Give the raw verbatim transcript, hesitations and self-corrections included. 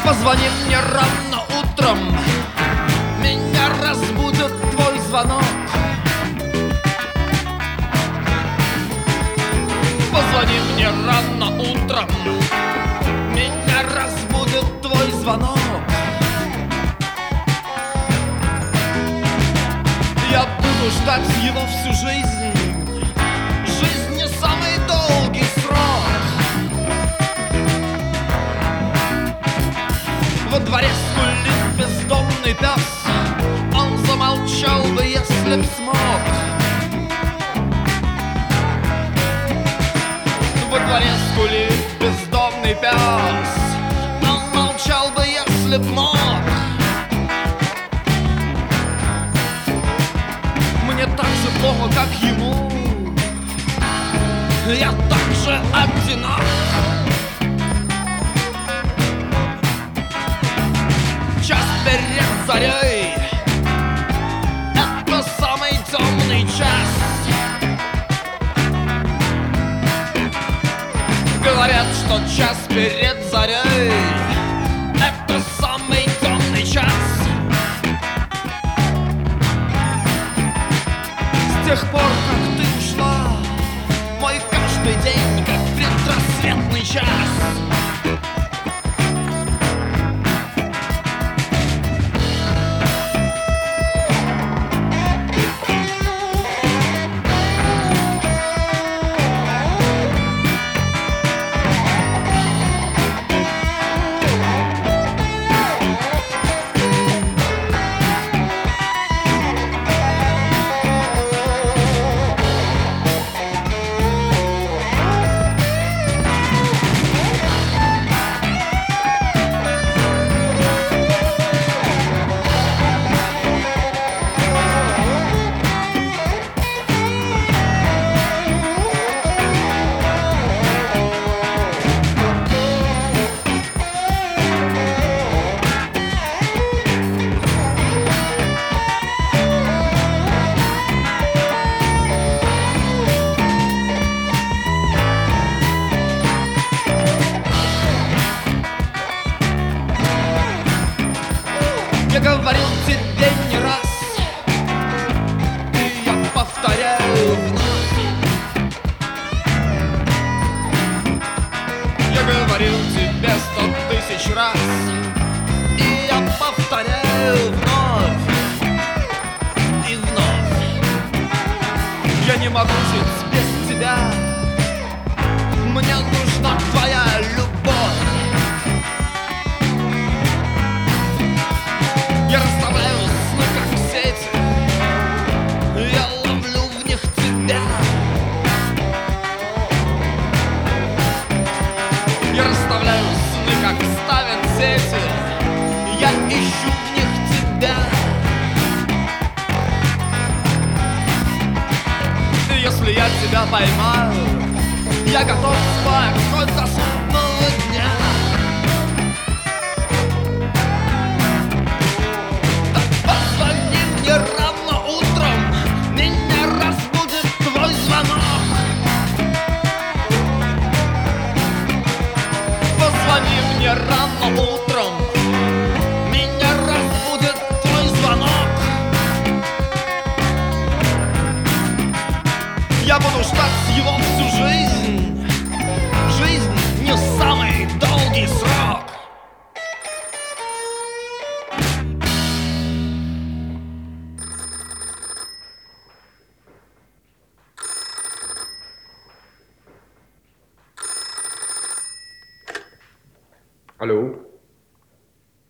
Позвони мне рано утром, меня разбудит твой звонок. Позвони мне рано утром, меня разбудит твой звонок. Я буду ждать его всю жизнь. Жизнь не самый долгий срок. Во дворе скулит бездомный пес, он замолчал бы, если б смог. Во дворе скулит бездомный пес, он молчал бы, если б мог. Мне так же плохо, как ему, я так же одинок. Час перед зарей — это самый темный час. Говорят, что час перед зарей — это самый темный час. С тех пор, как ты ушла, мой каждый день как предрассветный час. Я говорил тебе не раз, и я повторяю вновь. Я говорил тебе сто тысяч раз, и я повторяю вновь и вновь. Я не могу жить без тебя, мне нужна твоя любовь. Я расставляю сны, как сети, я ловлю в них тебя. Я расставляю сны, как ставят сети, я ищу в них тебя. И если я тебя поймаю, я готов спать хоть до судного дня. Рано утром меня разбудит твой звонок. Позвони мне рано утром, меня разбудит твой звонок. Я буду ждать его всю жизнь. Жизнь не самый долгий срок. Алло.